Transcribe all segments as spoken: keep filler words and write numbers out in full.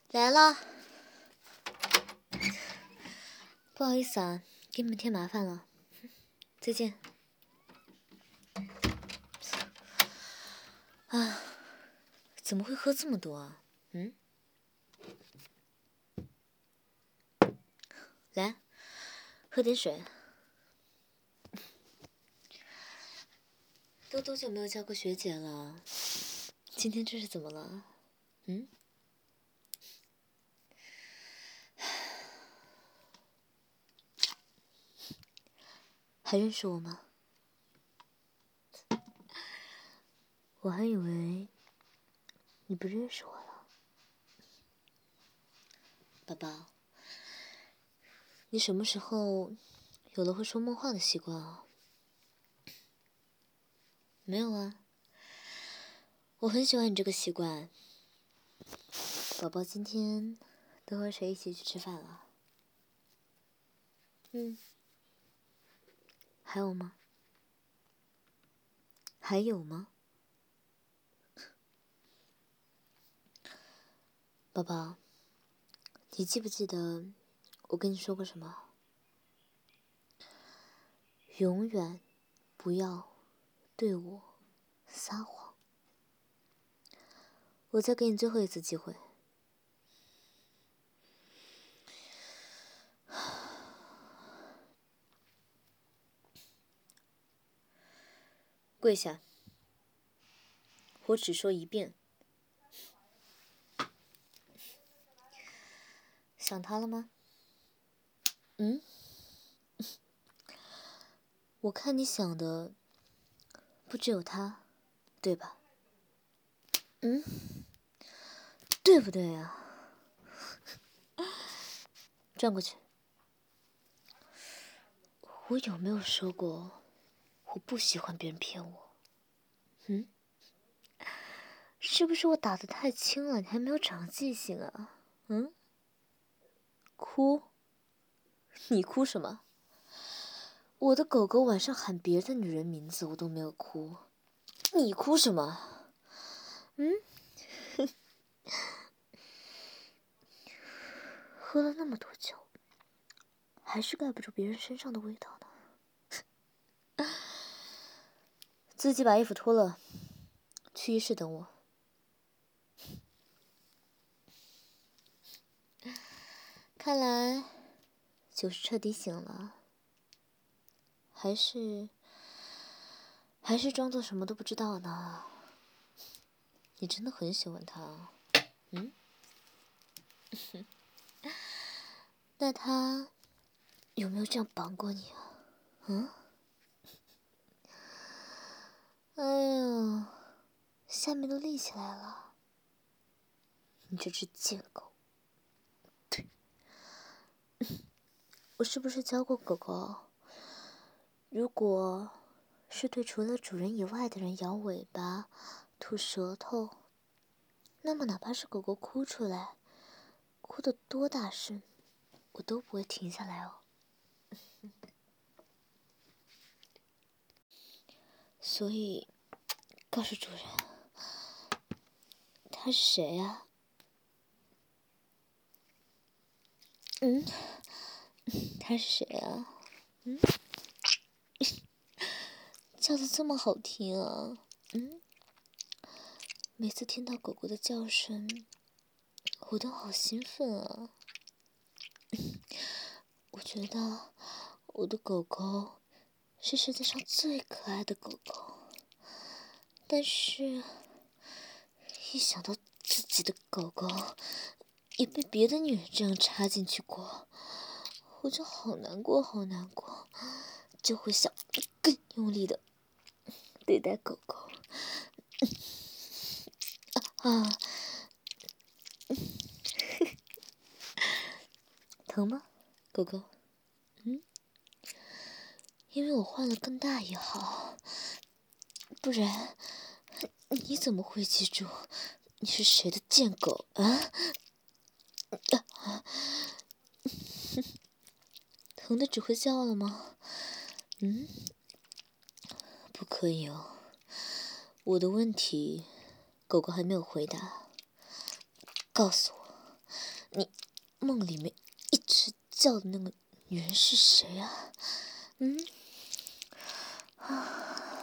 来了，不好意思啊，给你们添麻烦了，再见。啊，怎么会喝这么多啊？嗯，来，喝点水。都多久没有叫过学姐了？今天这是怎么了？嗯？还认识我吗？我还以为你不认识我了。宝宝，你什么时候有了会说梦话的习惯啊？没有啊。我很喜欢你这个习惯。宝宝，今天都和谁一起去吃饭了？嗯。还有吗？还有吗？宝宝，你记不记得我跟你说过什么？永远不要对我撒谎。我再给你最后一次机会。跪下。我只说一遍。想他了吗？嗯？我看你想的不只有他，对吧？嗯？对不对啊？转过去。我有没有说过我不喜欢别人骗我？嗯？是不是我打得太轻了，你还没有长记性啊？嗯？哭？你哭什么？我的狗狗晚上喊别的女人名字，我都没有哭，你哭什么？嗯？喝了那么多酒，还是盖不住别人身上的味道呢。自己把衣服脱了，去浴室等我。看来就是彻底醒了，还是还是装作什么都不知道呢？你真的很喜欢他，嗯？那他有没有这样绑过你啊？嗯？哎呦，下面都立起来了。你这只贱狗！对，我是不是教过狗狗，如果是对除了主人以外的人摇尾巴、吐舌头，那么哪怕是狗狗哭出来，哭得多大声，我都不会停下来哦。所以，告诉主人，他是谁呀？嗯，他是谁啊？嗯，叫得这么好听啊！嗯，每次听到狗狗的叫声，我都好兴奋啊！我觉得我的狗狗是世界上最可爱的狗狗，但是，一想到自己的狗狗也被别的女人这样插进去过，我就好难过，好难过，就会想更用力的对待狗狗。啊，疼吗，狗狗？嗯？因为我换了更大一号，不然你怎么会记住你是谁的贱狗啊？啊，疼的只会叫了吗？嗯？不可以哦，我的问题狗狗还没有回答，告诉我， 你梦里面一直叫的那个女人是谁啊？嗯？啊？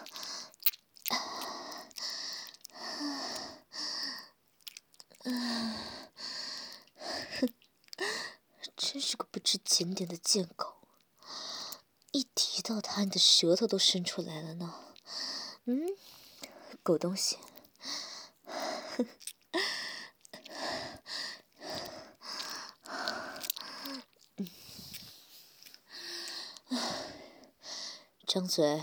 真是个不知检点的贱狗！一提到他，你的舌头都伸出来了呢。嗯，狗东西！张嘴！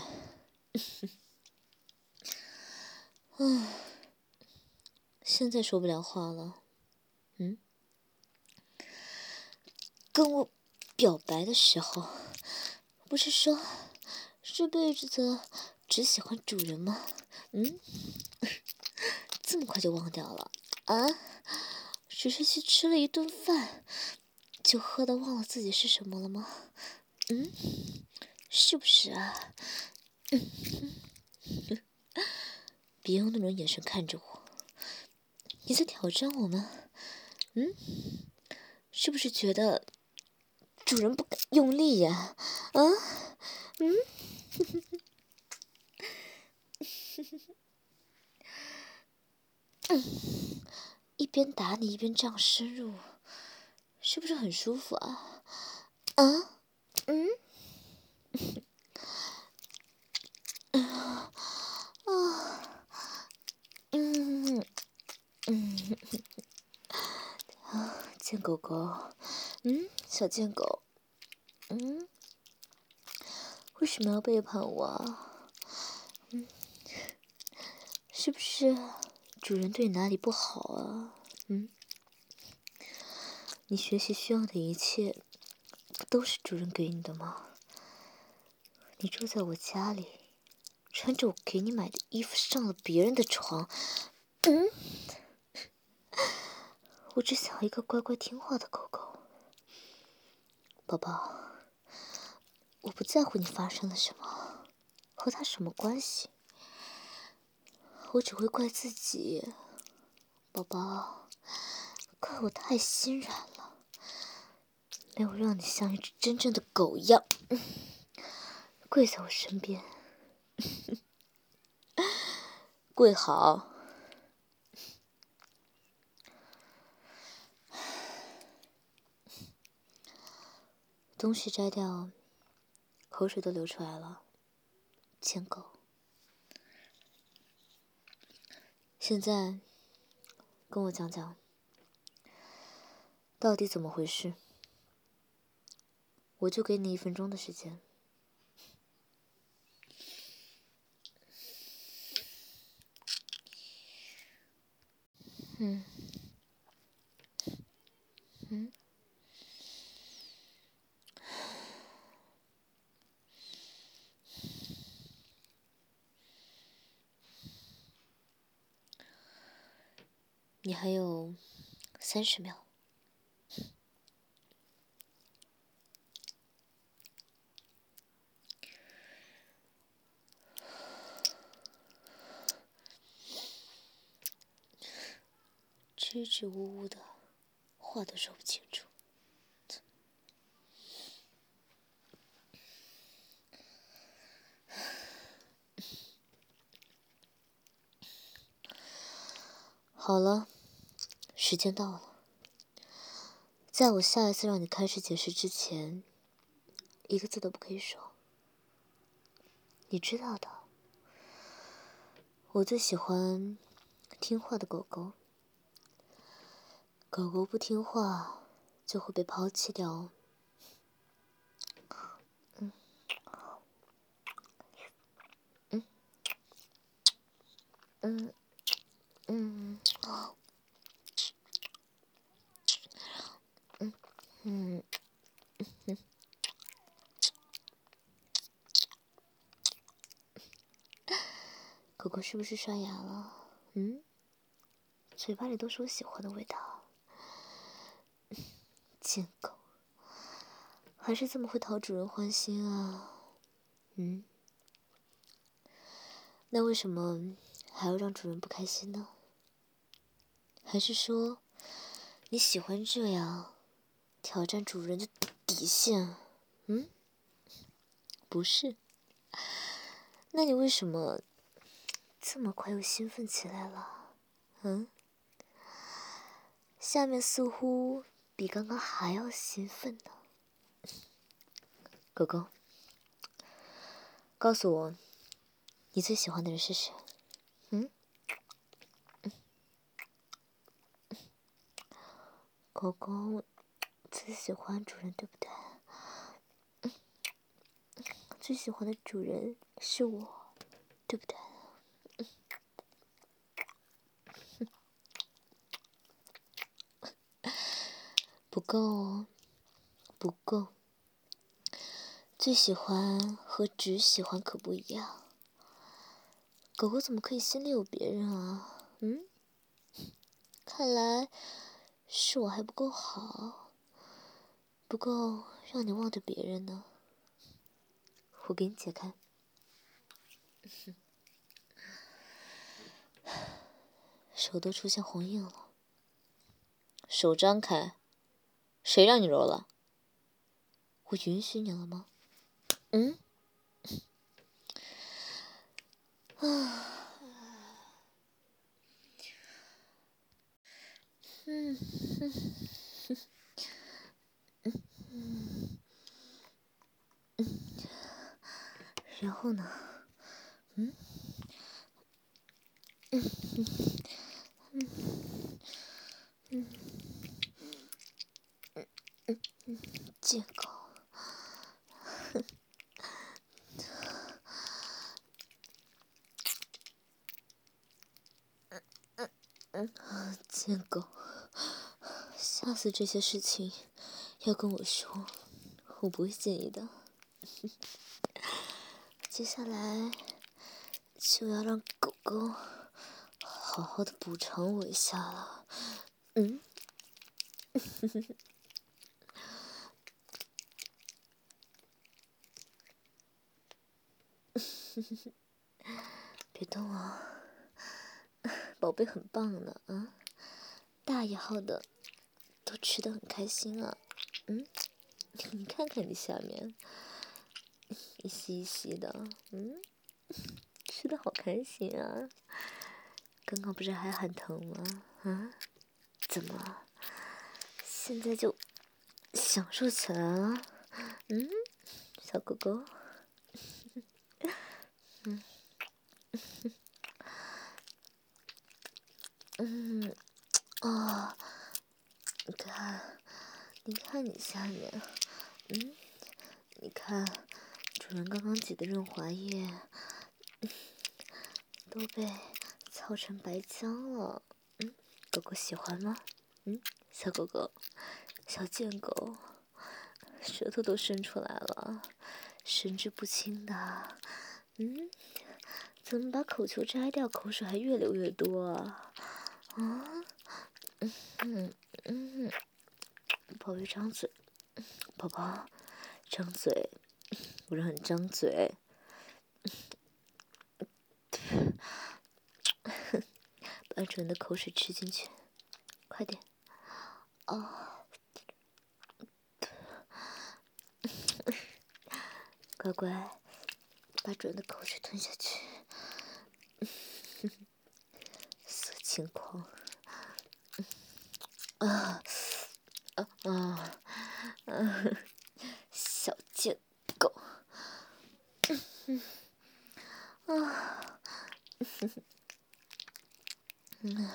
嗯，现在说不了话了。嗯，跟我表白的时候，不是说这辈子只喜欢主人吗？嗯，这么快就忘掉了啊？只是去吃了一顿饭，就喝得忘了自己是什么了吗？嗯，是不是啊？嗯，别用那种眼神看着我，你在挑战我吗？嗯，是不是觉得主人不敢用力呀？啊？嗯？嗯，一边打你一边这样深入，是不是很舒服啊？啊？嗯？啊？嗯？嗯？啊，贱狗狗，嗯，小贱狗，嗯，为什么要背叛我啊？嗯，是不是主人对你哪里不好啊？嗯，你学习需要的一切，不都是主人给你的吗？你住在我家里，穿着我给你买的衣服上了别人的床，嗯，我只想要一个乖乖听话的狗狗。宝宝，我不在乎你发生了什么，和他什么关系，我只会怪自己。宝宝，怪我太心软了，没有让你像一只真正的狗一样，嗯，跪在我身边。跪好。东西摘掉，口水都流出来了，贱狗。现在跟我讲讲，到底怎么回事？我就给你一分钟的时间。嗯，嗯，你还有三十秒。支支吾吾的，话都说不清楚。好了，时间到了。在我下一次让你开始解释之前，一个字都不可以说。你知道的，我最喜欢听话的狗狗。狗狗不听话，就会被抛弃掉。嗯，嗯，嗯，嗯，嗯，嗯，嗯。狗狗是不是刷牙了？嗯，嘴巴里都是我喜欢的味道。贱狗，还是这么会讨主人欢心啊？嗯，那为什么还要让主人不开心呢？还是说， 你喜欢这样挑战主人的底线？嗯，不是。那你为什么这么快又兴奋起来了？嗯，下面似乎比刚刚还要兴奋呢。狗狗，告诉我，你最喜欢的人是谁？嗯？狗狗最喜欢主人，对不对？最喜欢的主人是我，对不对？不够哦，不够。最喜欢和只喜欢可不一样。狗狗怎么可以心里有别人啊？嗯？看来是我还不够好，不够让你忘得别人呢。我给你解开。手都出现红印了。手张开。谁让你揉了？我允许你了吗？嗯？啊。嗯嗯嗯嗯嗯。然后呢？嗯？嗯嗯嗯嗯嗯嗯，贱狗！嗯，贱狗！下次这些事情要跟我说，我不会介意的。接下来就要让狗狗好好的补偿我一下了。嗯？别动啊，宝贝很棒呢啊！大一号的都吃得很开心啊。嗯？你看看你下面一吸一吸的，嗯，吃的好开心啊！刚刚不是还很疼吗？啊？怎么了？现在就享受起来了？嗯，小狗狗。嗯嗯啊，你看，你看你下面，嗯，你看，主人刚刚挤的润滑液都被操成白浆了。嗯，狗狗喜欢吗？嗯，小狗狗，小贱狗，舌头都伸出来了，神志不清的。嗯，怎么把口球摘掉，口水还越流越多啊？啊？嗯嗯嗯，宝贝张嘴，宝宝张嘴，不让你张嘴。把主人的口水吃进去，快点！哦，乖乖，把主人的口水吞下去。色情狂！啊啊啊！啊，小贱狗！啊！嗯，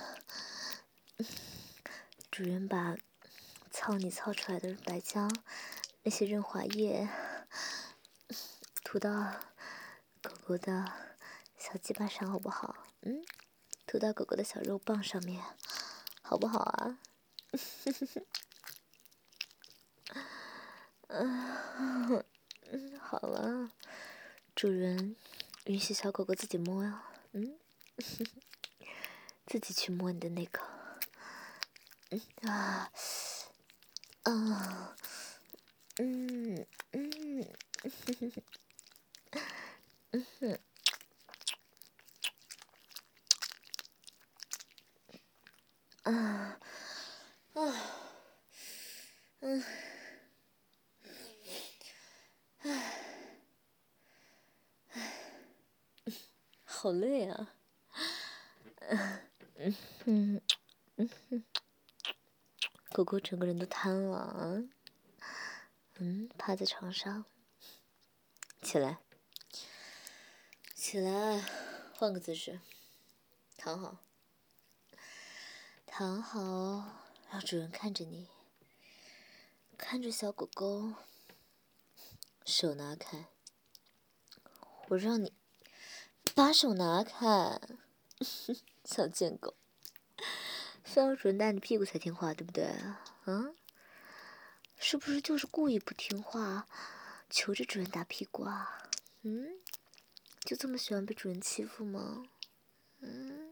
主人把操你操出来的白浆，那些润滑液，涂到狗狗的小鸡巴上，好不好？嗯，涂到狗狗的小肉棒上面，好不好啊？嗯，好了，主人允许小狗狗自己摸呀。嗯，自己去摸你的那个。嗯啊，啊，嗯嗯，嗯哼，啊啊。 好累啊。嗯嗯嗯嗯，狗狗整个人都瘫了啊。嗯，趴在床上。起来，起来，换个姿势，躺好，躺好，让主人看着你，看着小狗狗，手拿开，我让你把手拿开，小贱狗，非要主人打你屁股才听话，对不对？啊？是不是就是故意不听话，求着主人打屁股啊？嗯？就这么喜欢被主人欺负吗？嗯？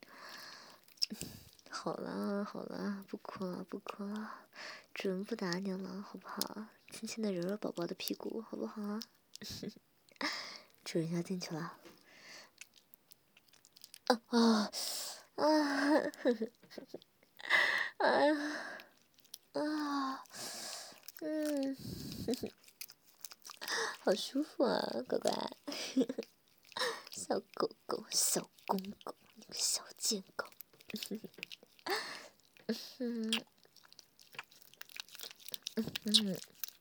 好了好了，不哭了不哭了，主人不打你了，好不好？轻轻的揉揉宝宝的屁股，好不好啊？主人要进去了。啊啊啊！啊啊！嗯，好舒服啊，乖乖。小狗狗，小公狗，你个小贱狗。嗯嗯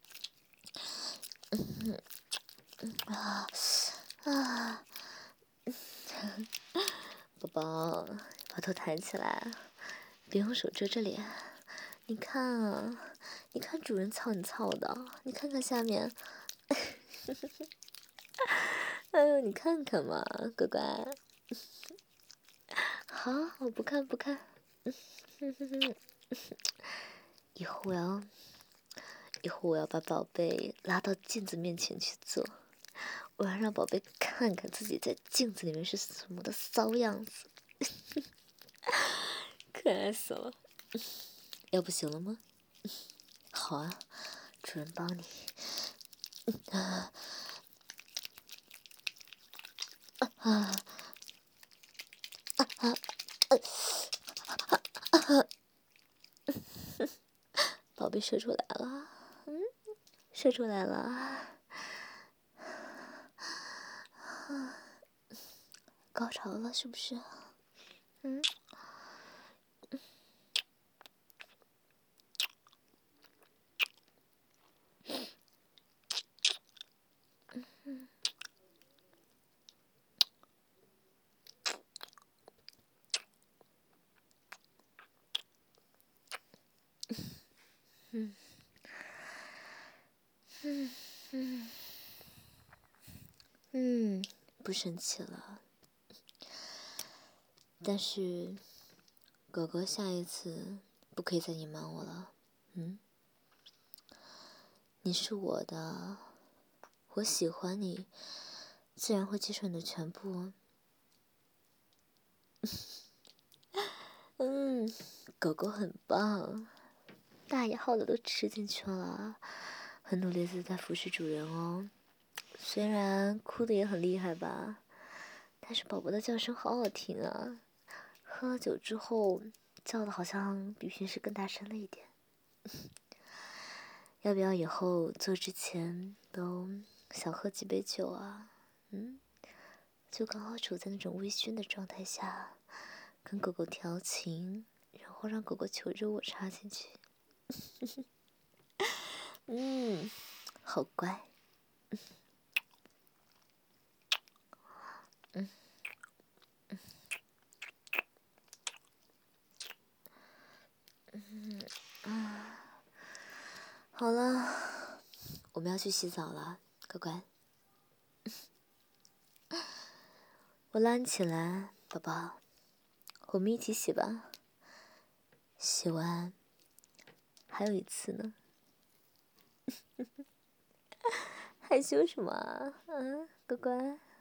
嗯嗯啊啊！宝宝，把头抬起来，别用手遮着脸。你看啊，你看主人操你操的，你看看下面。哎呦，你看看嘛，乖乖。好，我不看不看。以后我要，以后我要把宝贝拉到镜子面前去做，我要让宝贝看看自己在镜子里面是什么的骚样子。可爱死了。要不行了吗？好啊，主人帮你。啊啊啊啊啊！宝贝射出来了，嗯，射出来了。高潮了是不是？嗯。嗯嗯嗯嗯，不生气了。但是，狗狗下一次不可以再隐瞒我了。嗯，你是我的，我喜欢你，自然会接受你的全部。嗯，狗狗很棒，大一号的都吃进去了，很努力的在服侍主人哦。虽然哭的也很厉害吧，但是宝宝的叫声好好听啊！喝了酒之后，叫的好像比平时更大声了一点。要不要以后做之前都小喝几杯酒啊？嗯，就刚好处在那种微醺的状态下，跟狗狗调情，然后让狗狗求着我插进去。嗯，好乖。嗯嗯嗯啊，好了，我们要去洗澡了，乖乖。我拉你起来，宝宝，我们一起洗吧。洗完还有一次呢。害羞什么啊？嗯，乖乖。